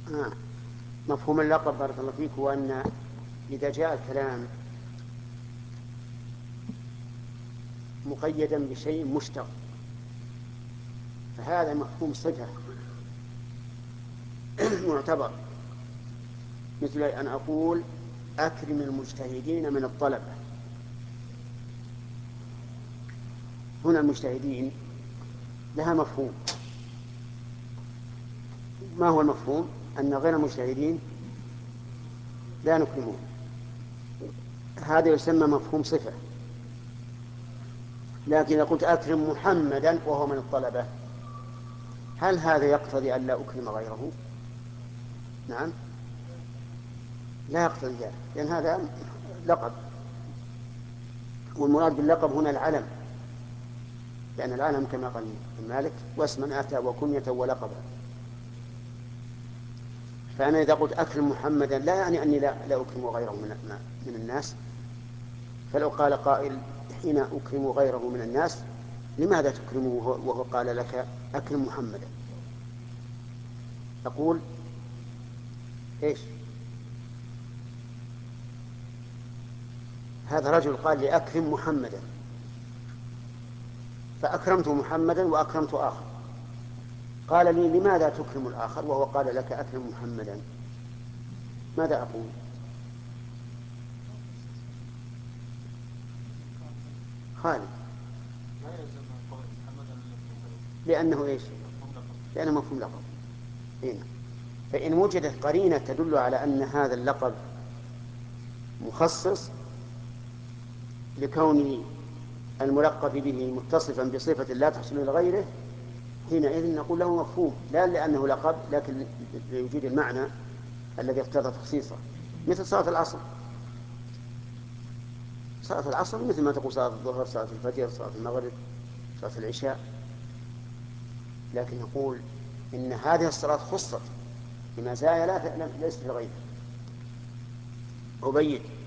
آه. مفهوم اللقب بارك الله فيك هو أن إذا جاء الكلام مقيدا بشيء مشتق فهذا مفهوم صفة معتبر، مثل أن أقول أكرم المجتهدين من الطلبة. هنا المجتهدين لها مفهوم. ما هو المفهوم؟ أن غير المجتهدين لا نكرمهم. هذا يسمى مفهوم صفة. لكن إذا قلت أكرم محمدا وهو من الطلبة، هل هذا يقتضي أن لا أكرم غيره؟ نعم، لا يقتضي ذلك، لأن هذا لقب، والمراد باللقب هنا العلم، لأن العلم كما قال المالك واسما أتى وكنية ولقبا. فأنا إذا قلت أكرم محمدا لا يعني أني لا أكرم غيره من الناس. فلو قال قائل حين أكرم غيره من الناس لماذا تكرمه وهو قال لك أكرم محمدا؟ تقول إيش؟ هذا رجل قال لي أكرم محمدا، فأكرمت محمدا وأكرمت آخر، قال لي لماذا تكرم الآخر وهو قال لك أكرم محمدا؟ ماذا أقول؟ خالد، لأنه إيش؟ لأنه مفهوم لقب. هنا فإن وجدت قرينة تدل على أن هذا اللقب مخصص لكون الملقب به متصفا بصفة لا تحصل لغيره، حينئذ نقول له مفهوم، لا لأنه لقب لكن لوجود المعنى الذي اقتضى تخصيصه. مثل صلاة العصر، صلاة العصر مثل ما تقول صلاة الظهر، صلاة الفجر، صلاة المغرب، صلاة العشاء، لكن نقول إن هذه الصلاة خصت بمزايا ليست لغيرها. أبين